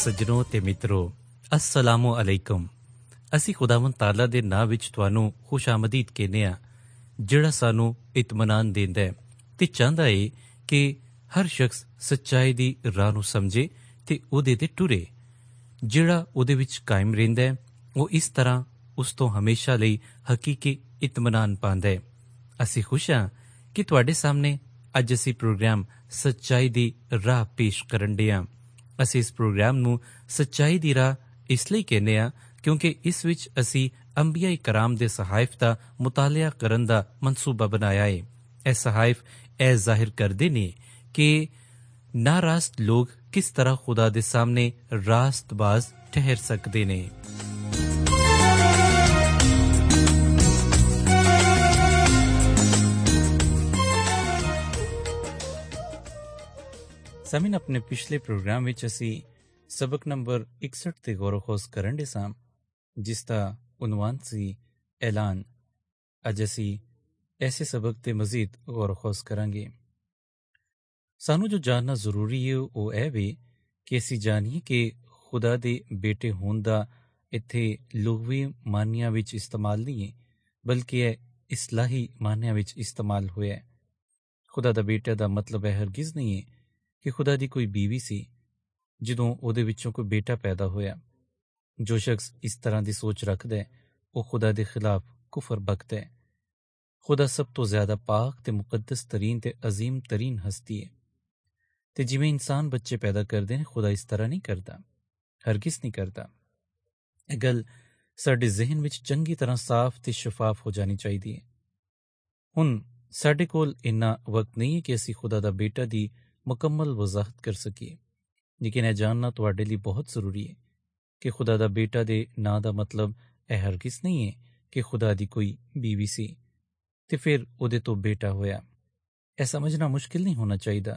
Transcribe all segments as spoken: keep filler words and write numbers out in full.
ਸੱਜਣੋ ਤੇ ਮਿੱਤਰੋ, अस्सलामु अलैकुम। ਅਸੀਂ ਖੁਦਾਵੰਦ ਤਾਲਾ ਦੇ ਨਾਂ ਵਿੱਚ ਤੁਹਾਨੂੰ ਖੁਸ਼ ਆਮਦੀਦ ਕਹਿੰਦੇ ਹਾਂ, ਜਿਹੜਾ ਸਾਨੂੰ ਇਤਮਾਨਾਨ ਦਿੰਦਾ ਹੈ ਤੇ ਚਾਹੁੰਦਾ ਏ ਕਿ ਹਰ ਸ਼ਖਸ ਸੱਚਾਈ ਦੀ ਰਾਹ ਨੂੰ ਸਮਝੇ ਤੇ ਉਹਦੇ ਤੇ ਟੁਰੇ। ਜਿਹੜਾ ਉਹਦੇ ਵਿੱਚ ਕਾਇਮ ਰਹਿੰਦਾ ਹੈ ਉਹ ਇਸ ਤਰ੍ਹਾਂ ਉਸ ਤੋਂ ਹਮੇਸ਼ਾ ਲਈ ਹਕੀਕੀ ਇਤਮਾਨਾਨ ਪਾਉਂਦਾ ਹੈ। ਅਸੀਂ ਖੁਸ਼ ਹਾਂ ਕਿ ਤੁਹਾਡੇ ਸਾਹਮਣੇ ਅੱਜ ਅਸੀਂ ਪ੍ਰੋਗਰਾਮ ਸੱਚਾਈ ਦੀ ਰਾਹ ਪੇਸ਼ ਕਰਨ ਡੇ ਹਾਂ। ਅਸੀਂ ਇਸ ਪ੍ਰੋਗਰਾਮ ਨੂੰ ਸੱਚਾਈ ਦੀ ਰਾਹ ਇਸ ਲਈ ਕਹਿੰਦੇ ਹਾਂ ਕਿਉਂਕਿ ਇਸ ਵਿੱਚ ਅਸੀਂ ਅੰਬੀਆ ਕਰਾਮ ਦੇ ਸਹਾਇਫ ਦਾ ਮੁਤਾਲਿਆ ਕਰਨ ਦਾ ਮਨਸੂਬਾ ਬਣਾਇਆ ਹੈ। ਇਹ ਸਹਾਇਫ ਇਹ ਜ਼ਾਹਿਰ ਕਰਦੇ ਨੇ ਕਿ ਨਾਰਾਸਤ ਲੋਕ ਕਿਸ ਤਰ੍ਹਾਂ ਖੁਦਾ ਦੇ ਸਾਹਮਣੇ ਰਾਸਤਬਾਜ਼ ਠਹਿਰ ਸਕਦੇ ਨੇ। ਸਾਮੀਨ, ਆਪਣੇ ਪਿਛਲੇ ਪ੍ਰੋਗਰਾਮ ਵਿੱਚ ਅਸੀਂ ਸਬਕ ਨੰਬਰ ਇਕਸਠ ਤੇ ਗੌਰ ਖੋਜ ਕਰਨ ਦੇ ਸਾਂ, ਜਿਸ ਦਾ ਉਨਵਾਨ ਸੀ ਐਲਾਨ। ਅੱਜ ਅਸੀਂ ਐਸੇ ਸਬਕ ਤੇ ਮਜ਼ੀਦ ਗੌਰ ਖੋਜ ਕਰਾਂਗੇ। ਸਾਨੂੰ ਜੋ ਜਾਣਨਾ ਜ਼ਰੂਰੀ ਹੈ ਉਹ ਇਹ ਵੀ ਕਿ ਅਸੀਂ ਜਾਣੀਏ ਕਿ ਖੁਦਾ ਦੇ ਬੇਟੇ ਹੋਣ ਦਾ ਇੱਥੇ ਲੁਗਵੀ ਮਾਨੀਆਂ ਵਿੱਚ ਇਸਤੇਮਾਲ ਨਹੀਂ ਹੈ, ਬਲਕਿ ਇਹ ਇਸਲਾਹੀ ਮਾਨੀਆਂ ਵਿੱਚ ਇਸਤੇਮਾਲ ਹੋਇਆ ਹੈ। ਖੁਦਾ ਦਾ ਬੇਟਾ ਦਾ ਮਤਲਬ ਇਹ ਹਰਗਿਜ਼ ਨਹੀਂ ਹੈ ਕਿ ਖੁਦਾ ਦੀ ਕੋਈ ਬੀਵੀ ਸੀ ਜਦੋਂ ਉਹਦੇ ਵਿੱਚੋਂ ਕੋਈ ਬੇਟਾ ਪੈਦਾ ਹੋਇਆ। ਜੋ ਸ਼ਖਸ ਇਸ ਤਰ੍ਹਾਂ ਦੀ ਸੋਚ ਰੱਖਦਾ ਹੈ ਉਹ ਖੁਦਾ ਦੇ ਖਿਲਾਫ ਕੁਫਰ ਬਕਦਾ ਹੈ। ਖੁਦਾ ਸਭ ਤੋਂ ਜ਼ਿਆਦਾ ਪਾਕ ਤੇ ਮੁਕੱਦਸ ਤਰੀਨ ਤੇ ਅਜ਼ੀਮ ਤਰੀਨ ਹਸਤੀ ਹੈ, ਤੇ ਜਿਵੇਂ ਇਨਸਾਨ ਬੱਚੇ ਪੈਦਾ ਕਰਦੇ ਨੇ ਖੁਦਾ ਇਸ ਤਰ੍ਹਾਂ ਨਹੀਂ ਕਰਦਾ, ਹਰਗਿਜ਼ ਨਹੀਂ ਕਰਦਾ। ਇਹ ਗੱਲ ਸਾਡੇ ਜ਼ਿਹਨ ਵਿੱਚ ਚੰਗੀ ਤਰ੍ਹਾਂ ਸਾਫ਼ ਤੇ ਸ਼ਫਾਫ ਹੋ ਜਾਣੀ ਚਾਹੀਦੀ ਹੈ। ਹੁਣ ਸਾਡੇ ਕੋਲ ਇੰਨਾ ਵਕਤ ਨਹੀਂ ਹੈ ਕਿ ਅਸੀਂ ਖੁਦਾ ਦਾ ਬੇਟਾ ਦੀ ਮੁਕੰਮਲ ਵਜ਼ਾਹਤ ਕਰ ਸਕੀਏ, ਲੇਕਿਨ ਇਹ ਜਾਣਨਾ ਤੁਹਾਡੇ ਲਈ ਬਹੁਤ ਜ਼ਰੂਰੀ ਹੈ ਕਿ ਖੁਦਾ ਦਾ ਬੇਟਾ ਦੇ ਨਾਂ ਦਾ ਮਤਲਬ ਇਹ ਹਰਗਿਜ਼ ਨਹੀਂ ਹੈ ਕਿ ਖੁਦਾ ਦੀ ਕੋਈ ਬੀਵੀ ਸੀ ਤੇ ਫਿਰ ਉਹਦੇ ਤੋਂ ਬੇਟਾ ਹੋਇਆ। ਇਹ ਸਮਝਣਾ ਮੁਸ਼ਕਿਲ ਨਹੀਂ ਹੋਣਾ ਚਾਹੀਦਾ,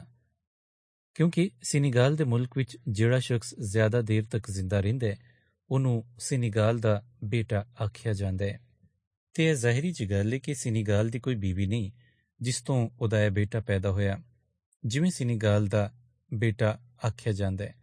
ਕਿਉਂਕਿ ਸੀਨੀਗਾਲ ਦੇ ਮੁਲਕ ਵਿੱਚ ਜਿਹੜਾ ਸ਼ਖਸ ਜ਼ਿਆਦਾ ਦੇਰ ਤੱਕ ਜ਼ਿੰਦਾ ਰਹਿੰਦਾ ਹੈ ਉਹਨੂੰ ਸੀਨੀਗਾਲ ਦਾ ਬੇਟਾ ਆਖਿਆ ਜਾਂਦਾ ਹੈ। ਤੇ ਇਹ ਜ਼ਾਹਿਰੀ ਜਿਹੀ ਗੱਲ ਹੈ ਕਿ ਸੀਨੀਗਾਲ ਦੀ ਕੋਈ ਬੀਵੀ ਨਹੀਂ ਜਿਸ ਤੋਂ ਉਹਦਾ ਇਹ ਬੇਟਾ ਪੈਦਾ ਹੋਇਆ, ਜਿਵੇਂ ਸੀਨੀਗਾਲ ਦਾ ਬੇਟਾ ਆਖਿਆ ਜਾਂਦਾ ਹੈ।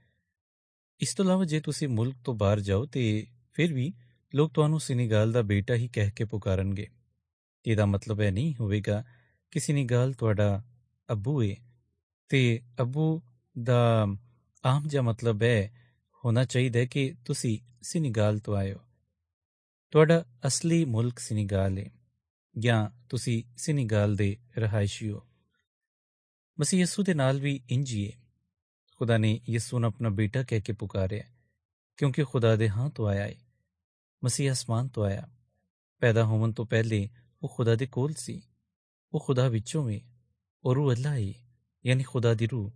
ਇਸ ਤੋਂ ਇਲਾਵਾ ਜੇ ਤੁਸੀਂ ਮੁਲਕ ਤੋਂ ਬਾਹਰ ਜਾਓ ਤੇ ਫਿਰ ਵੀ ਲੋਕ ਤੁਹਾਨੂੰ ਸੀਨੀਗਾਲ ਦਾ ਬੇਟਾ ਹੀ ਕਹਿ ਕੇ ਪੁਕਾਰਨਗੇ। ਇਹਦਾ ਮਤਲਬ ਇਹ ਨਹੀਂ ਹੋਵੇਗਾ ਕਿ ਸੀਨੀਗਾਲ ਤੁਹਾਡਾ ਅੱਬੂ ਹੈ, ਤੇ ਅੱਬੂ ਦਾ ਆਮ ਜਿਹਾ ਮਤਲਬ ਇਹ ਹੋਣਾ ਚਾਹੀਦਾ ਕਿ ਤੁਸੀਂ ਸੀਨੀਗਾਲ ਤੋਂ ਆਏ ਹੋ, ਤੁਹਾਡਾ ਅਸਲੀ ਮੁਲਕ ਸੀਨੀਗਾਲ ਹੈ ਜਾਂ ਤੁਸੀਂ ਸੀਨੀਗਾਲ ਦੇ ਰਹਾਇਸ਼ੀ ਹੋ। ਮਸੀਹ ਯਸੂ ਦੇ ਨਾਲ ਵੀ ਇੰਝ ਹੀ ਹੈ। ਖੁਦਾ ਨੇ ਯਸੂ ਨੂੰ ਆਪਣਾ ਬੇਟਾ ਕਹਿ ਕੇ ਪੁਕਾਰਿਆ ਕਿਉਂਕਿ ਖੁਦਾ ਦੇ ਹਾਂ ਤੋਂ ਆਇਆ ਹੈ। ਮਸੀਹ ਅਸਮਾਨ ਤੋਂ ਆਇਆ, ਪੈਦਾ ਹੋਣ ਤੋਂ ਪਹਿਲੇ ਉਹ ਖੁਦਾ ਦੇ ਕੋਲ ਸੀ। ਉਹ ਖੁਦਾ ਵਿੱਚੋਂ ਹੈ ਔਰ ਰੂਹ ਅੱਲਾ ਹੈ, ਯਾਨੀ ਖੁਦਾ ਦੀ ਰੂਹ।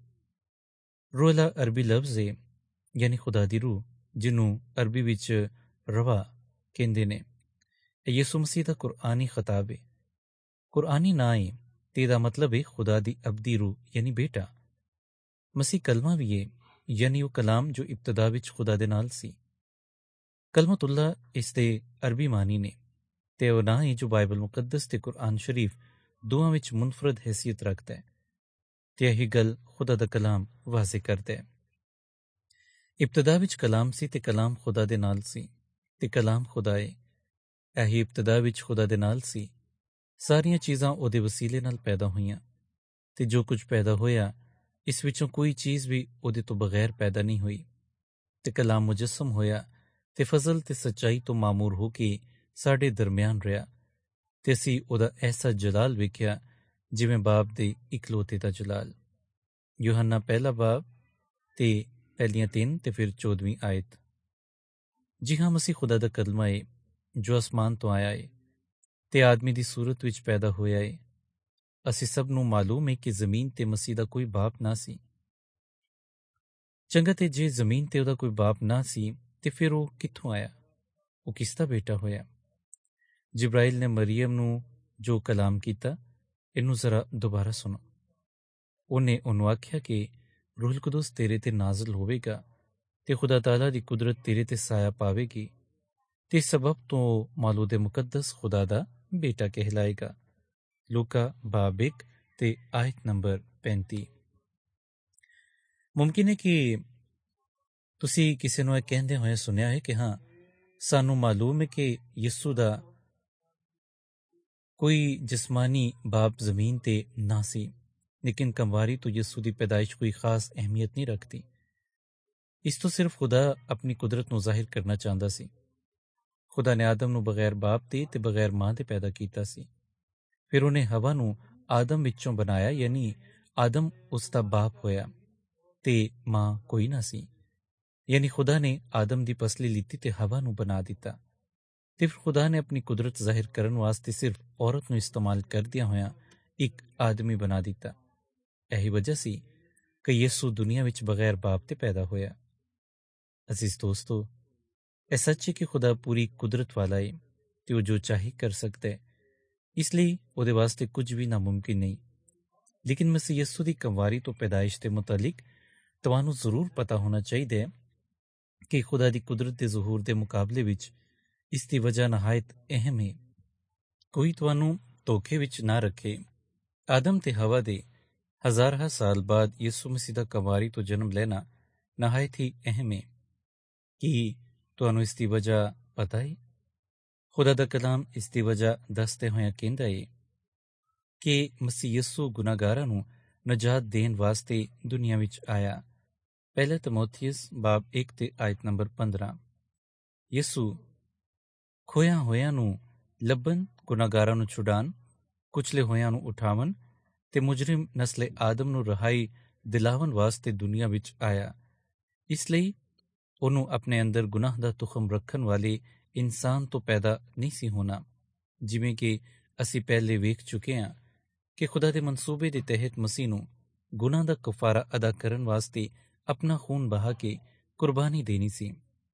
ਰੂਹ ਅੱਲਾ ਅਰਬੀ ਲਫ਼ਜ਼ ਹੈ, ਯਾਨੀ ਖੁਦਾ ਦੀ ਰੂਹ, ਜਿਹਨੂੰ ਅਰਬੀ ਵਿੱਚ ਰਵਾ ਕਹਿੰਦੇ ਨੇ। ਇਹ ਯਿਸੂ ਮਸੀਹ ਦਾ ਕੁਰਆਨੀ ਖਿਤਾਬ ਹੈ, ਕੁਰਆਨੀ ਨਾਂ ਹੈ ਤੇ ਇਹਦਾ ਮਤਲਬ ਹੈ ਖੁਦਾ ਦੀ ਅਬਦੀ ਰੂਹ, ਯਾਨੀ ਬੇਟਾ। ਮਸੀਹ ਕਲਮਾ ਵੀ ਹੈ, ਯਾਨੀ ਉਹ ਕਲਾਮ ਜੋ ਇਬਤਦਾ ਵਿੱਚ ਖੁਦਾ ਦੇ ਨਾਲ ਸੀ। ਕਲਮਤੁੱਲਾ ਇਸ ਦੇ ਅਰਬੀ ਮਾਨੀ ਨੇ, ਤੇ ਉਹ ਨਾਂ ਹੈ ਜੋ ਬਾਈਬਲ ਮੁਕੱਦਸ ਤੇ ਕੁਰਆਨ ਸ਼ਰੀਫ ਦੋਵਾਂ ਵਿੱਚ ਮੁਨਫਰਦ ਹੈਸੀਅਤ ਰੱਖਦਾ ਹੈ, ਤੇ ਇਹੀ ਗੱਲ ਖੁਦਾ ਦਾ ਕਲਾਮ ਵਾਜ਼ਿਹ ਕਰਦਾ ਹੈ। ਇਬਤਦਾ ਵਿੱਚ ਕਲਾਮ ਸੀ ਤੇ ਕਲਾਮ ਖੁਦਾ ਦੇ ਨਾਲ ਸੀ ਤੇ ਕਲਾਮ ਖੁਦਾ ਹੈ। ਇਹੀ ਇਬਤਦਾ ਵਿੱਚ ਖੁਦਾ ਦੇ ਨਾਲ ਸੀ। ਸਾਰੀਆਂ ਚੀਜ਼ਾਂ ਉਹਦੇ ਵਸੀਲੇ ਨਾਲ ਪੈਦਾ ਹੋਈਆਂ, ਤੇ ਜੋ ਕੁਝ ਪੈਦਾ ਹੋਇਆ ਇਸ ਵਿੱਚੋਂ ਕੋਈ ਚੀਜ਼ ਵੀ ਉਹਦੇ ਤੋਂ ਬਗੈਰ ਪੈਦਾ ਨਹੀਂ ਹੋਈ। ਤੇ ਕਲਾਮ ਮੁਜੱਸਮ ਹੋਇਆ ਤੇ ਫਜ਼ਲ ਤੇ ਸੱਚਾਈ ਤੋਂ ਮਾਮੂਰ ਹੋ ਕੇ ਸਾਡੇ ਦਰਮਿਆਨ ਰਿਹਾ, ਤੇ ਅਸੀਂ ਉਹਦਾ ਐਸਾ ਜਲਾਲ ਵੇਖਿਆ ਜਿਵੇਂ ਬਾਪ ਦੇ ਇਕਲੌਤੇ ਦਾ ਜਲਾਲ। ਯੂਹੰਨਾ ਪਹਿਲਾ ਬਾਬ ਤੇ ਪਹਿਲੀਆਂ ਤਿੰਨ ਤੇ ਫਿਰ ਚੌਦਵੀਂ ਆਇਤ। ਜੀ ਹਾਂ, ਮਸੀਹ ਖੁਦਾ ਦਾ ਕਲਮਾ ਹੈ ਜੋ ਅਸਮਾਨ ਤੋਂ ਆਇਆ ਹੈ ਤੇ ਆਦਮੀ ਦੀ ਸੂਰਤ ਵਿੱਚ ਪੈਦਾ ਹੋਇਆ ਹੈ। ਅਸੀਂ ਸਭ ਨੂੰ ਮਾਲੂਮ ਹੈ ਕਿ ਜ਼ਮੀਨ ਤੇ ਮਸੀਹ ਦਾ ਕੋਈ ਬਾਪ ਨਾ ਸੀ। ਚੰਗਾ, ਤੇ ਜੇ ਜ਼ਮੀਨ ਤੇ ਉਹਦਾ ਕੋਈ ਬਾਪ ਨਾ ਸੀ ਤੇ ਫਿਰ ਉਹ ਕਿੱਥੋਂ ਆਇਆ? ਉਹ ਕਿਸ ਦਾ ਬੇਟਾ ਹੋਇਆ? ਜਿਬਰਾਈਲ ਨੇ ਮਰੀਅਮ ਨੂੰ ਜੋ ਕਲਾਮ ਕੀਤਾ, ਇਹਨੂੰ ਜ਼ਰਾ ਦੁਬਾਰਾ ਸੁਣੋ। ਉਹਨੇ ਉਹਨੂੰ ਆਖਿਆ ਕਿ ਰੂਹੁਲ ਕੁਦਸ ਤੇਰੇ ਤੇ ਨਾਜ਼ਲ ਹੋਵੇਗਾ ਤੇ ਖੁਦਾ ਤਾਲਾ ਦੀ ਕੁਦਰਤ ਤੇਰੇ ਤੇ ਸਾਇਆ ਪਾਵੇਗੀ, ਤੇ ਸਬਬ ਤੋਂ ਮਾਲੂਦ ਮੁਕੱਦਸ ਖੁਦਾ ਦਾ ਬੇਟਾ ਕਹਿਲਾਏਗਾ। ਲੂਕਾ ਬਾਬ ਇੱਕ ਤੇ ਆਇਤ ਨੰਬਰ ਪੈਂਤੀ। ਮੁਮਕਿਨ ਹੈ ਕਿ ਤੁਸੀਂ ਕਿਸੇ ਨੂੰ ਇਹ ਕਹਿੰਦੇ ਹੋਏ ਸੁਣਿਆ ਹੈ ਕਿ ਹਾਂ, ਸਾਨੂੰ ਮਾਲੂਮ ਹੈ ਕਿ ਯਿਸੂ ਦਾ ਕੋਈ ਜਿਸਮਾਨੀ ਬਾਪ ਜ਼ਮੀਨ ਤੇ ਨਾ ਸੀ, ਲੇਕਿਨ ਕੰਵਾਰੀ ਤੋਂ ਯਿਸੂ ਦੀ ਪੈਦਾਇਸ਼ ਕੋਈ ਖਾਸ ਅਹਿਮੀਅਤ ਨਹੀਂ ਰੱਖਦੀ। ਇਸ ਤੋਂ ਸਿਰਫ ਖੁਦਾ ਆਪਣੀ ਕੁਦਰਤ ਨੂੰ ਜ਼ਾਹਿਰ ਕਰਨਾ ਚਾਹੁੰਦਾ ਸੀ। ਖੁਦਾ ਨੇ ਆਦਮ ਨੂੰ ਬਗੈਰ ਬਾਪ ਦੇ ਤੇ ਬਗੈਰ ਮਾਂ ਦੇ ਪੈਦਾ ਕੀਤਾ ਸੀ। ਫਿਰ ਉਹਨੇ ਹਵਾ ਨੂੰ ਆਦਮ ਵਿੱਚੋਂ ਬਣਾਇਆ, ਯਾਨੀ ਆਦਮ ਉਸ ਦਾ ਬਾਪ ਹੋਇਆ ਤੇ ਮਾਂ ਕੋਈ ਨਾ ਸੀ। ਯਾਨੀ ਖੁਦਾ ਨੇ ਆਦਮ ਦੀ ਪਸਲੀ ਲਿੱਤੀ ਤੇ ਹਵਾ ਨੂੰ ਬਣਾ ਦਿੱਤਾ। ਤੇ ਫਿਰ ਖੁਦਾ ਨੇ ਆਪਣੀ ਕੁਦਰਤ ਜ਼ਾਹਿਰ ਕਰਨ ਵਾਸਤੇ ਸਿਰਫ ਔਰਤ ਨੂੰ ਇਸਤੇਮਾਲ ਕਰਦਿਆਂ ਹੋਇਆਂ ਇੱਕ ਆਦਮੀ ਬਣਾ ਦਿੱਤਾ। ਇਹੀ ਵਜ੍ਹਾ ਸੀ ਕਿ ਯਿਸੂ ਦੁਨੀਆ ਵਿੱਚ ਬਗੈਰ ਬਾਪ ਤੇ ਪੈਦਾ ਹੋਇਆ। ਅਜ਼ੀਜ਼ ਦੋਸਤੋ, ਇਹ ਸੱਚ ਹੈ ਕਿ ਖੁਦਾ ਪੂਰੀ ਕੁਦਰਤ ਵਾਲਾ ਹੈ ਤੇ ਉਹ ਜੋ ਚਾਹੇ ਕਰ ਸਕਦਾ ਹੈ, ਇਸ ਲਈ ਉਹਦੇ ਵਾਸਤੇ ਕੁਝ ਵੀ ਨਾਮੁਮਕਿਨ ਨਹੀਂ। ਲੇਕਿਨ ਮਸੀਹ ਯਿਸੂ ਦੀ ਕੰਵਾਰੀ ਤੋਂ ਪੈਦਾਇਸ਼ ਦੇ ਮੁਤਅਲਕ ਤੁਹਾਨੂੰ ਜ਼ਰੂਰ ਪਤਾ ਹੋਣਾ ਚਾਹੀਦਾ ਹੈ ਕਿ ਖੁਦਾ ਦੀ ਕੁਦਰਤ ਦੇ ਜ਼ਹੂਰ ਦੇ ਮੁਕਾਬਲੇ ਵਿੱਚ ਇਸ ਦੀ ਵਜ੍ਹਾ ਨਹਾਇਤ ਅਹਿਮ ਹੈ। ਕੋਈ ਤੁਹਾਨੂੰ ਧੋਖੇ ਵਿੱਚ ਨਾ ਰੱਖੇ। ਆਦਮ ਤੇ ਹਵਾ ਦੇ ਹਜ਼ਾਰਾਂ ਸਾਲ ਬਾਅਦ ਯਿਸੂ ਮਸੀਹ ਦਾ ਕੰਵਾਰੀ ਤੋਂ ਜਨਮ ਲੈਣਾ ਨਹਾਇਤ ਹੀ ਅਹਿਮ ਹੈ। ਕੀ ਤੁਹਾਨੂੰ ਇਸ ਦੀ ਵਜ੍ਹਾ ਪਤਾ ਹੈ? ਖੁਦਾ ਦਾ ਕਲਾਮ ਇਸ ਦੀ ਵਜ੍ਹਾ ਦੱਸਦੇ ਹੋਇਆ ਕਹਿੰਦਾ ਹੈ ਕਿ ਮਸੀਹ ਯਿਸੂ ਗੁਨਾਹਗਾਰਾਂ ਨੂੰ ਨਜਾਤ ਦੇਣ ਵਾਸਤੇ ਦੁਨੀਆ ਵਿੱਚ ਆਇਆ। ਪਹਿਲਾ ਤਿਮੋਥੀਅਸ ਬਾਬ ਇੱਕ ਤੇ ਆਇਤ ਨੰਬਰ ਪੰਦਰਾਂ। ਯਿਸੂ ਖੋਇਆ ਹੋਇਆਂ ਨੂੰ ਲੱਭਣ, ਗੁਨਾਹਗਾਰਾਂ ਨੂੰ ਛੁਡਾਉਣ, ਕੁਚਲੇ ਹੋਇਆਂ ਨੂੰ ਉਠਾਵਣ ਤੇ ਮੁਜਰਿਮ ਨਸਲੇ ਆਦਮ ਨੂੰ ਰਿਹਾਈ ਦਿਲਾਵਣ ਵਾਸਤੇ ਦੁਨੀਆ ਵਿੱਚ ਆਇਆ। ਇਸ ਲਈ ਉਹਨੂੰ ਆਪਣੇ ਅੰਦਰ ਗੁਨਾਹ ਦਾ ਤੁਖਮ ਰੱਖਣ ਵਾਲੇ ਇਨਸਾਨ ਤੋਂ ਪੈਦਾ ਨਹੀਂ ਸੀ ਹੋਣਾ। ਜਿਵੇਂ ਕਿ ਅਸੀਂ ਪਹਿਲੇ ਵੇਖ ਚੁੱਕੇ ਹਾਂ ਕਿ ਖੁਦਾ ਦੇ ਮਨਸੂਬੇ ਦੇ ਤਹਿਤ ਮਸੀਹ ਨੂੰ ਗੁਨਾਹ ਦਾ ਕਫਾਰਾ ਅਦਾ ਕਰਨ ਵਾਸਤੇ ਆਪਣਾ ਖੂਨ ਬਹਾ ਕੇ ਕੁਰਬਾਨੀ ਦੇਣੀ ਸੀ।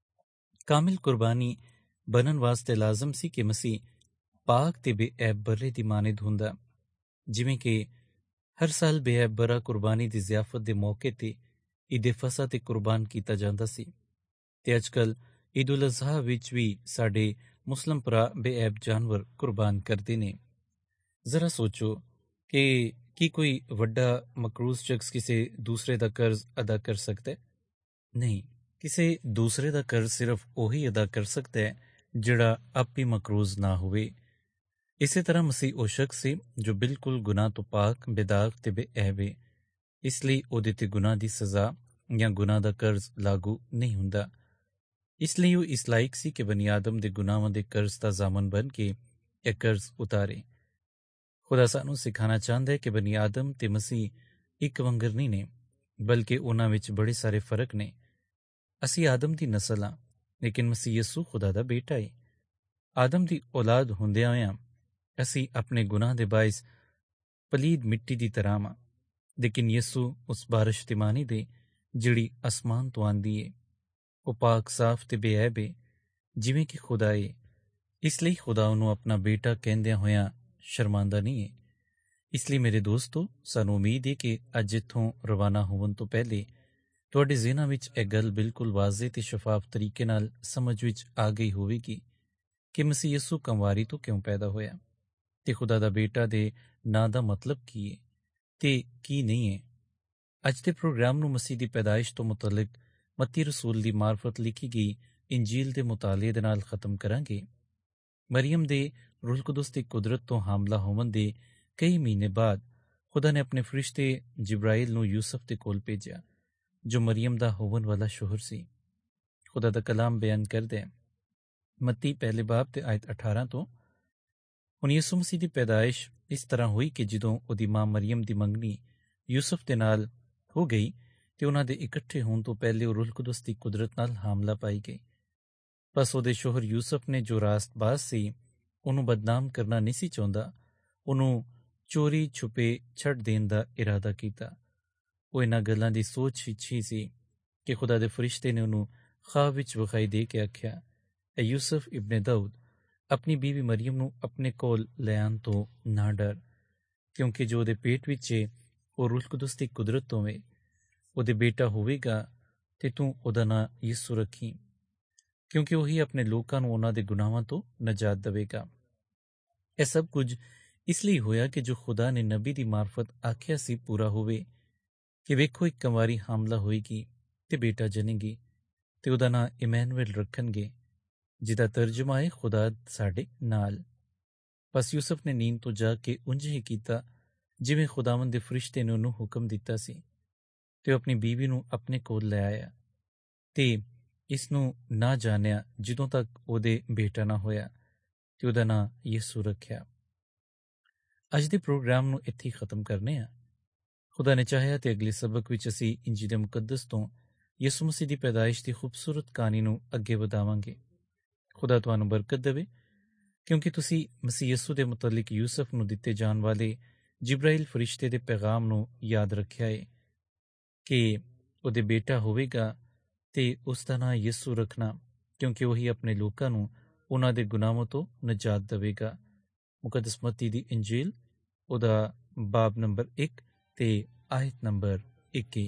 ਕਾਮਿਲ ਕੁਰਬਾਨੀ ਬਣਨ ਵਾਸਤੇ ਲਾਜ਼ਮ ਸੀ ਕਿ ਮਸੀਹ ਪਾਕ ਤੇ ਬੇਅੈਬ ਬਰੇ ਦੀ ਮਾਨਿਦ ਹੁੰਦਾ। ਜਿਵੇਂ ਕਿ ਹਰ ਸਾਲ ਬੇਅੈਬ ਬਰਾ ਕੁਰਬਾਨੀ ਦੀ ਜ਼ਿਆਫਤ ਦੇ ਮੌਕੇ ਤੇ ਈਦ ਫਸਾ ਤੇ ਕੁਰਬਾਨ ਕੀਤਾ ਜਾਂਦਾ ਸੀ। ਤੇ ਅੱਜ ਕੱਲ੍ਹ ਈਦ ਉਲ ਅਜ਼ਹਾ ਵਿੱਚ ਵੀ ਸਾਡੇ ਮੁਸਲਿਮ ਭਰਾ ਬੇਅੈਬ ਜਾਨਵਰ ਕੁਰਬਾਨ ਕਰਦੇ ਨੇ। ਜ਼ਰਾ ਸੋਚੋ ਕਿ ਕੀ ਕੋਈ ਵੱਡਾ ਮਕਰੂਜ਼ ਸ਼ਖਸ ਕਿਸੇ ਦੂਸਰੇ ਦਾ ਕਰਜ਼ ਅਦਾ ਕਰ ਸਕਦਾ ਹੈ? ਨਹੀਂ, ਕਿਸੇ ਦੂਸਰੇ ਦਾ ਕਰਜ਼ ਸਿਰਫ ਉਹੀ ਅਦਾ ਕਰ ਸਕਦਾ ਹੈ ਜਿਹੜਾ ਆਪ ਹੀ ਮਕਰੂਜ਼ ਨਾ ਹੋਵੇ। ਇਸੇ ਤਰ੍ਹਾਂ ਮਸੀਹ ਉਹ ਸ਼ਖਸ ਸੀ ਜੋ ਬਿਲਕੁਲ ਗੁਨਾਹ ਤੋਂ ਪਾਕ, ਬੇਦਾਗ ਤੇ ਬੇਅੈਬ ਹੈ। ਇਸ ਲਈ ਉਹਦੇ ਤੇ ਗੁਨਾਹ ਦੀ ਸਜ਼ਾ ਜਾਂ ਗੁਨਾਹ ਦਾ ਕਰਜ਼ ਲਾਗੂ ਨਹੀਂ ਹੁੰਦਾ। ਇਸ ਲਈ ਉਹ ਇਸ ਲਾਇਕ ਸੀ ਕਿ ਬਨੀ ਆਦਮ ਦੇ ਗੁਨਾਹਾਂ ਦੇ ਕਰਜ਼ ਦਾ ਜ਼ਾਮਨ ਬਣ ਕੇ ਇਹ ਕਰਜ਼ ਉਤਾਰੇ। ਖੁਦਾ ਸਾਨੂੰ ਸਿਖਾਣਾ ਚਾਹੁੰਦਾ ਹੈ ਕਿ ਬਨੀ ਆਦਮ ਤੇ ਮਸੀਹ ਇੱਕ ਵੰਗਰ ਨਹੀਂ ਨੇ, ਬਲਕਿ ਉਹਨਾਂ ਵਿੱਚ ਬੜੇ ਸਾਰੇ ਫਰਕ ਨੇ। ਅਸੀਂ ਆਦਮ ਦੀ ਨਸਲ ਹਾਂ, ਲੇਕਿਨ ਮਸੀਹ ਯਿਸੂ ਖੁਦਾ ਦਾ ਬੇਟਾ ਹੈ। ਆਦਮ ਦੀ ਔਲਾਦ ਹੁੰਦਿਆਂ ਹੋਇਆਂ ਅਸੀਂ ਆਪਣੇ ਗੁਨਾਹ ਦੇ ਬਾਇਸ ਪਲੀਦ ਮਿੱਟੀ ਦੀ ਤਰ੍ਹਾਂ ਹਾਂ, ਲੇਕਿਨ ਯਿਸੂ ਉਸ ਬਾਰਿਸ਼ ਦੀ ਮਾਨੀ ਦੇ ਜਿਹੜੀ ਅਸਮਾਨ ਤੋਂ ਆਂਦੀ ਏ। ਉਹ ਪਾਕ, ਸਾਫ਼ ਤੇ ਬੇਅੈਬ ਏ ਜਿਵੇਂ ਕਿ ਖੁਦਾ ਏ। ਇਸ ਲਈ ਖੁਦਾ ਉਹਨੂੰ ਆਪਣਾ ਬੇਟਾ ਕਹਿੰਦਿਆਂ ਹੋਇਆਂ ਸ਼ਰਮਾਂਦਾ ਨਹੀਂ ਏ। ਇਸ ਲਈ ਮੇਰੇ ਦੋਸਤੋ, ਸਾਨੂੰ ਉਮੀਦ ਹੈ ਕਿ ਅੱਜ ਇੱਥੋਂ ਰਵਾਨਾ ਹੋਣ ਤੋਂ ਪਹਿਲੇ ਤੁਹਾਡੇ ਜ਼ਿਹਨਾਂ ਵਿੱਚ ਇਹ ਗੱਲ ਬਿਲਕੁਲ ਵਾਜ਼ੇ ਤੇ ਸ਼ਫਾਫ ਤਰੀਕੇ ਨਾਲ ਸਮਝ ਵਿੱਚ ਆ ਗਈ ਹੋਵੇਗੀ ਕਿ ਮਸੀਹ ਯਿਸੂ ਕੰਵਾਰੀ ਤੋਂ ਕਿਉਂ ਪੈਦਾ ਹੋਇਆ ਤੇ ਖੁਦਾ ਦਾ ਬੇਟਾ ਦੇ ਨਾਂ ਦਾ ਮਤਲਬ ਕੀ ਹੈ ਤੇ ਕੀ ਨਹੀਂ ਹੈ। ਅੱਜ ਦੇ ਪ੍ਰੋਗਰਾਮ ਨੂੰ ਮਸੀਹ ਦੀ ਪੈਦਾਇਸ਼ ਤੋਂ ਮੁਤਅਲਕ ਮੱਤੀ ਰਸੂਲ ਦੀ ਮਾਰਫਤ ਲਿਖੀ ਗਈ ਇੰਜੀਲ ਦੇ ਮੁਤਾਲੇ ਦੇ ਨਾਲ ਖ਼ਤਮ ਕਰਾਂਗੇ। ਮਰੀਮ ਦੇ ਰੂਹ ਕੁਦਸ ਦੀ ਕੁਦਰਤ ਤੋਂ ਹਾਮਲਾ ਹੋਣ ਦੇ ਕਈ ਮਹੀਨੇ ਬਾਅਦ ਖੁਦਾ ਨੇ ਆਪਣੇ ਫਰਿਸ਼ਤੇ ਜਿਬਰਾਈਲ ਨੂੰ ਯੂਸਫ ਦੇ ਕੋਲ ਭੇਜਿਆ, ਜੋ ਮਰੀਮ ਦਾ ਹੋਣ ਵਾਲਾ ਸ਼ੋਹਰ ਸੀ। ਖੁਦਾ ਦਾ ਕਲਾਮ ਬਿਆਨ ਕਰਦਾ ਹੈ ਮੱਤੀ ਪਹਿਲੇ ਬਾਬ ਤੇ ਆਇਤ ਅਠਾਰਾਂ ਤੋਂ, ਹੁਣ ਯਿਸੂ ਮਸੀਹ ਦੀ ਪੈਦਾਇਸ਼ ਇਸ ਤਰ੍ਹਾਂ ਹੋਈ ਕਿ ਜਦੋਂ ਉਹਦੀ ਮਾਂ ਮਰੀਮ ਦੀ ਮੰਗਣੀ ਯੂਸਫ ਦੇ ਨਾਲ ਹੋ ਗਈ ਤੇ ਉਹਨਾਂ ਦੇ ਇਕੱਠੇ ਹੋਣ ਤੋਂ ਪਹਿਲੇ ਉਹ ਰੂਹ ਕੁਦਸ ਦੀ ਕੁਦਰਤ ਨਾਲ ਹਾਮਲਾ ਪਾਈ ਗਈ। ਬਸ ਉਹਦੇ ਸ਼ੋਹਰ ਯੂਸਫ ਨੇ, ਜੋ ਰਾਸਤਬਾਜ਼ ਸੀ, ਉਹਨੂੰ ਬਦਨਾਮ ਕਰਨਾ ਨਹੀਂ ਸੀ ਚਾਹੁੰਦਾ। ਉਹਨੂੰ ਚੋਰੀ ਛੁਪੇ ਛੱਡ ਦੇਣ ਦਾ ਇਰਾਦਾ ਕੀਤਾ। ਉਹ ਇਹਨਾਂ ਗੱਲਾਂ ਦੀ ਸੋਚ ਵਿੱਚ ਹੀ ਸੀ ਕਿ ਖੁਦਾ ਦੇ ਫਰਿਸ਼ਤੇ ਨੇ ਉਹਨੂੰ ਖ਼ਾਬ ਵਿੱਚ ਵਿਖਾਈ ਦੇ ਕੇ ਆਖਿਆ, ਐ ਯੂਸਫ ਇਬਨ ਦਾਊਦ, ਆਪਣੀ ਬੀਵੀ ਮਰੀਮ ਨੂੰ ਆਪਣੇ ਕੋਲ ਲੈ ਆਉਣ ਤੋਂ ਨਾ ਡਰ, ਕਿਉਂਕਿ ਜੋ ਉਹਦੇ ਪੇਟ ਵਿੱਚ ਹੈ ਉਹ ਰੂਹ ਕੁਦਸ ਦੀ ਕੁਦਰਤ ਤੋਂ ਵੇ। ਉਹਦੇ ਬੇਟਾ ਹੋਵੇਗਾ ਤੇ ਤੂੰ ਉਹਦਾ ਨਾਂ ਯਿਸੂ ਰੱਖੀ, ਕਿਉਂਕਿ ਉਹੀ ਆਪਣੇ ਲੋਕਾਂ ਨੂੰ ਉਹਨਾਂ ਦੇ ਗੁਨਾਹਾਂ ਤੋਂ ਨਜਾਤ ਦੇਵੇਗਾ। ਇਹ ਸਭ ਕੁਝ ਇਸ ਲਈ ਹੋਇਆ ਕਿ ਜੋ ਖੁਦਾ ਨੇ ਨਬੀ ਦੀ ਮਾਰਫਤ ਆਖਿਆ ਸੀ ਪੂਰਾ ਹੋਵੇ ਕਿ ਵੇਖੋ, ਇੱਕ ਕੰਵਾਰੀ ਹਾਮਲਾ ਹੋਏਗੀ ਤੇ ਬੇਟਾ ਜਨੇਗੀ ਤੇ ਉਹਦਾ ਨਾਂ ਇਮੈਨੂਅਲ ਰੱਖਣਗੇ, ਜਿਹਦਾ ਤਰਜਮਾ ਹੈ ਖੁਦਾ ਸਾਡੇ ਨਾਲ। ਬਸ ਯੂਸਫ ਨੇ ਨੀਂਦ ਤੋਂ ਜਾ ਕੇ ਉਂਝ ਹੀ ਕੀਤਾ ਜਿਵੇਂ ਖੁਦਾਵੰਦ ਦੇ ਫਰਿਸ਼ਤੇ ਨੇ ਉਹਨੂੰ ਹੁਕਮ ਦਿੱਤਾ ਸੀ, ਤੇ ਉਹ ਆਪਣੀ ਬੀਵੀ ਨੂੰ ਆਪਣੇ ਕੋਲ ਲੈ ਆਇਆ ਤੇ ਇਸ ਨੂੰ ਨਾ ਜਾਣਿਆ ਜਦੋਂ ਤੱਕ ਉਹਦੇ ਬੇਟਾ ਨਾ ਹੋਇਆ, ਤੇ ਉਹਦਾ ਨਾਂ ਯਿਸੂ ਰੱਖਿਆ। ਅੱਜ ਦੇ ਪ੍ਰੋਗਰਾਮ ਨੂੰ ਇੱਥੇ ਹੀ ਖਤਮ ਕਰਨੇ ਆ। ਖੁਦਾ ਨੇ ਚਾਹਿਆ ਤੇ ਅਗਲੇ ਸਬਕ ਵਿੱਚ ਅਸੀਂ ਇੰਜੀਲ ਮੁਕੱਦਸ ਤੋਂ ਯਿਸੂ ਮਸੀਹ ਦੀ ਪੈਦਾਇਸ਼ ਦੀ ਖੂਬਸੂਰਤ ਕਹਾਣੀ ਨੂੰ ਅੱਗੇ ਵਧਾਵਾਂਗੇ। ਖੁਦਾ ਤੁਹਾਨੂੰ ਬਰਕਤ ਦੇਵੇ, ਕਿਉਂਕਿ ਤੁਸੀਂ ਮਸੀਹ ਯਿਸੂ ਦੇ ਮੁਤਲਕ ਯੂਸਫ ਨੂੰ ਦਿੱਤੇ ਜਾਣ ਵਾਲੇ ਜਿਬਰਾਈਲ ਫਰਿਸ਼ਤੇ ਦੇ ਪੈਗਾਮ ਨੂੰ ਯਾਦ ਰੱਖਿਆ ਏ ਕਿ ਉਹਦੇ ਬੇਟਾ ਹੋਵੇਗਾ ਤੇ ਉਸ ਦਾ ਨਾਂ ਯਿਸੂ ਰੱਖਣਾ, ਕਿਉਂਕਿ ਉਹੀ ਆਪਣੇ ਲੋਕਾਂ ਨੂੰ ਉਹਨਾਂ ਦੇ ਗੁਨਾਹਾਂ ਤੋਂ ਨਜਾਤ ਦੇਵੇਗਾ। ਮੁਕੱਦਸ ਮਤੀ ਦੀ ਇੰਜੀਲ ਉਹਦਾ ਬਾਬ ਨੰਬਰ ਇੱਕ ਤੇ ਆਇਤ ਨੰਬਰ ਇੱਕੀ।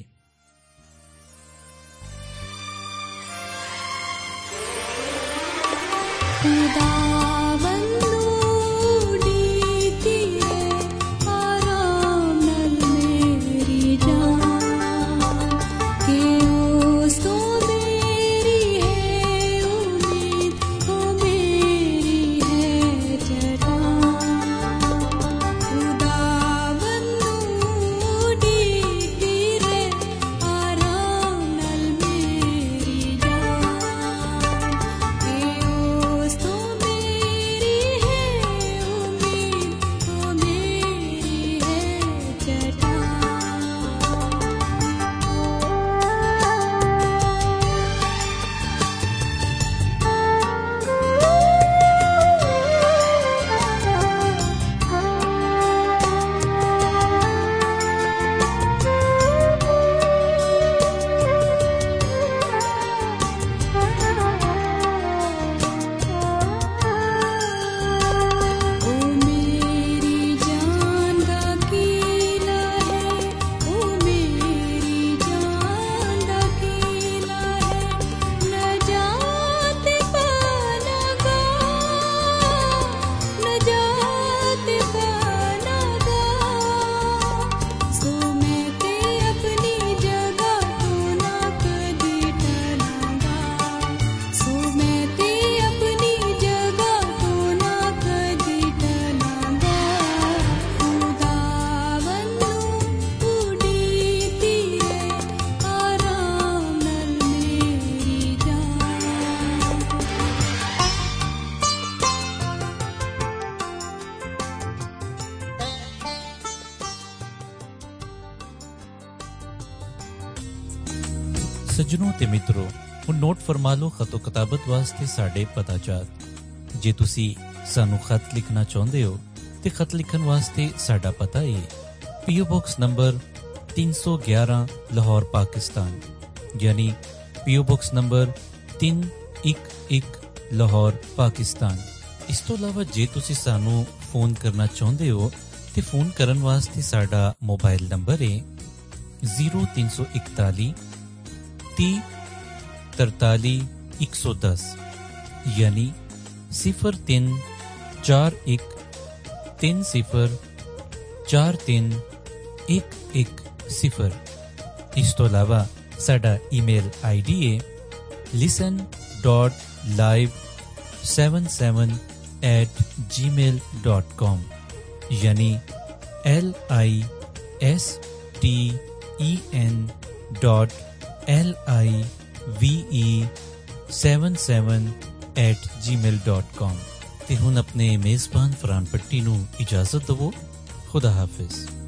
ਸੱਜਣੋ ਤੇ ਮਿੱਤਰੋ, ਹੁਣ ਨੋਟ ਫਰਮਾ ਲਓ ਖਤੋ ਕਿਤਾਬਤ ਵਾਸਤੇ ਸਾਡੇ ਪਤਾ ਚਾਰਟ। ਜੇ ਤੁਸੀਂ ਸਾਨੂੰ ਖਤ ਲਿਖਣਾ ਚਾਹੁੰਦੇ ਹੋ ਤੇ ਖਤ ਲਿਖਣ ਵਾਸਤੇ ਸਾਡਾ ਪਤਾ ਹੈ ਪੀਓ ਬਾਕਸ ਨੰਬਰ ਤਿੰਨ ਸੌ ਗਿਆਰਾਂ ਲਾਹੌਰ ਪਾਕਿਸਤਾਨ, ਯਾਨੀ ਪੀਓ ਬਾਕਸ ਨੰਬਰ ਤਿੰਨ ਇੱਕ ਇੱਕ ਲਾਹੌਰ ਪਾਕਿਸਤਾਨ। ਇਸ ਤੋਂ ਇਲਾਵਾ ਜੇ ਤੁਸੀਂ ਸਾਨੂੰ ਫੋਨ ਕਰਨਾ ਚਾਹੁੰਦੇ ਹੋ ਤੇ ਫੋਨ ਕਰਨ ਵਾਸਤੇ ਸਾਡਾ ਮੋਬਾਈਲ ਨੰਬਰ ਹੈ ਜ਼ੀਰੋ ਤਿੰਨ ਸੌ ਇਕਤਾਲੀ ਤੀਹ ਤਰਤਾਲੀ ਇੱਕ ਸੌ ਦਸ, ਯਾਨੀ ਸਿਫਰ ਤਿੰਨ ਚਾਰ ਇੱਕ ਤਿੰਨ ਸਿਫਰ ਚਾਰ ਤਿੰਨ ਇੱਕ ਇੱਕ ਸਿਫਰ। ਇਸ ਤੋਂ ਇਲਾਵਾ ਸਾਡਾ ਈਮੇਲ ਆਈ ਡੀ ਹੈ listen dot live seven seven at Gmail dot com, ਯਾਨੀ L I S T E N dot L I V E seven seven at Gmail dot ਕਾਮ। ਤੇ ਹੁਣ ਆਪਣੇ ਮੇਜ਼ਬਾਨ ਫਰਹਾਨ ਪੱਟੀ ਨੂੰ ਇਜਾਜ਼ਤ ਦਵੋ। ਖੁਦਾ ਹਾਫਿਜ਼।